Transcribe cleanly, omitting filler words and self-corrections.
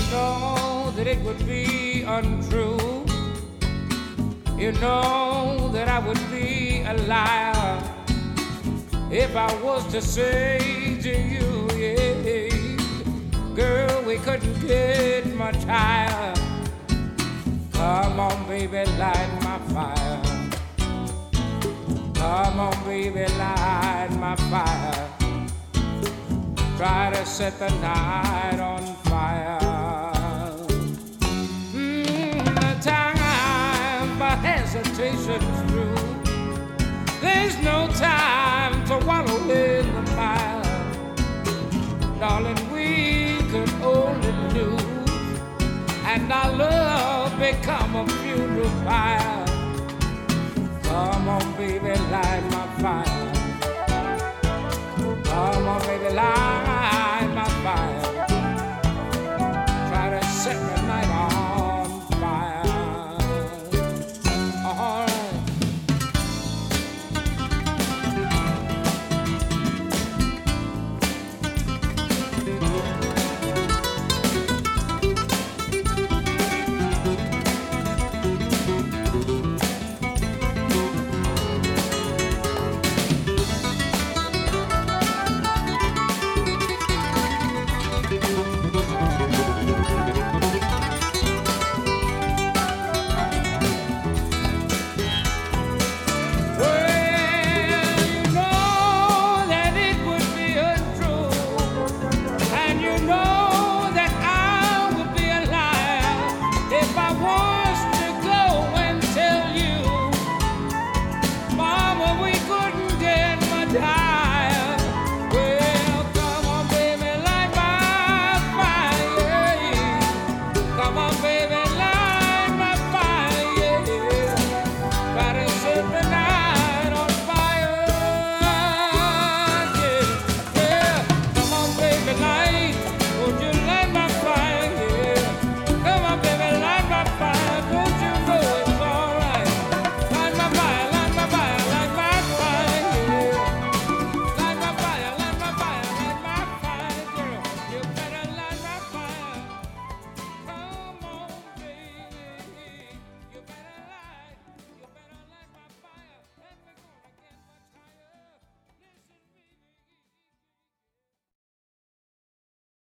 know that it would be untrue. You know that I would be a liar if I was to say to you, yeah, girl, we couldn't get much higher. Come on, baby, light my fire. Come on, baby, light my fire. Try to set the night on fire. The time for hesitation's through. There's no time to wallow in the mire. Darling, we could only lose, and our love become a funeral pyre. Come on, baby, light my fire. Come on, baby, light